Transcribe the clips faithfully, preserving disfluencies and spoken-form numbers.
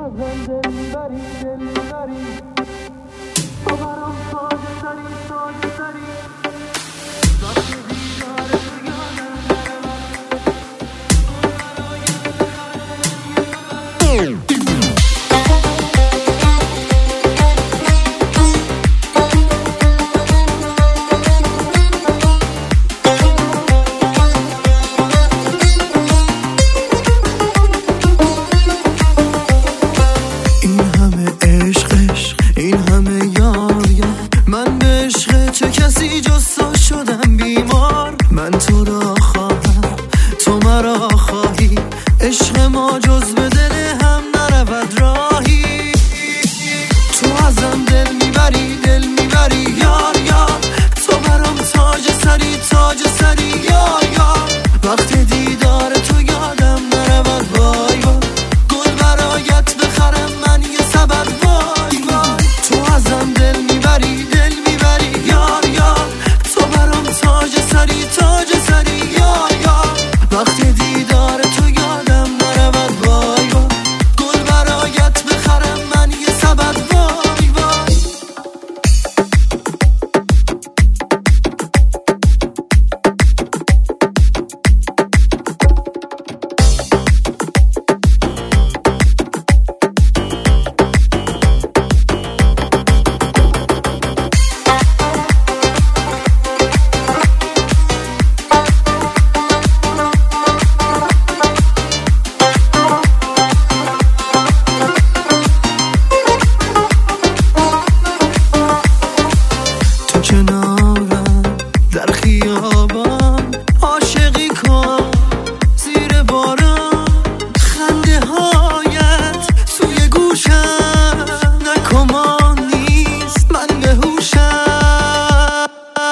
عشق ما جز به دل هم نرود راهی. تو ازم دل میبری دل میبری یار یار، تو برام تاج سری تاج سری یار یار. وقت دیدار تو یادم نرود وای وای، گل برایت بخرم من یه سبب وای وای. تو ازم دل میبری دل میبری یار یار، تو برام تاج سری تاج سری یار یار. وقت دیدار تو یادم نرود وای وای، گل برایت بخرم من یه سبب وای وای. کنارم در خیابان عاشقی کن زیر باران، خنده هایت سوی گوشم نکمان نیست من بهوشم.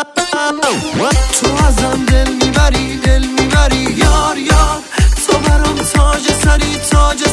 تو ازم دل میبری دل میبری یار یار، تو برام تاج سری تاج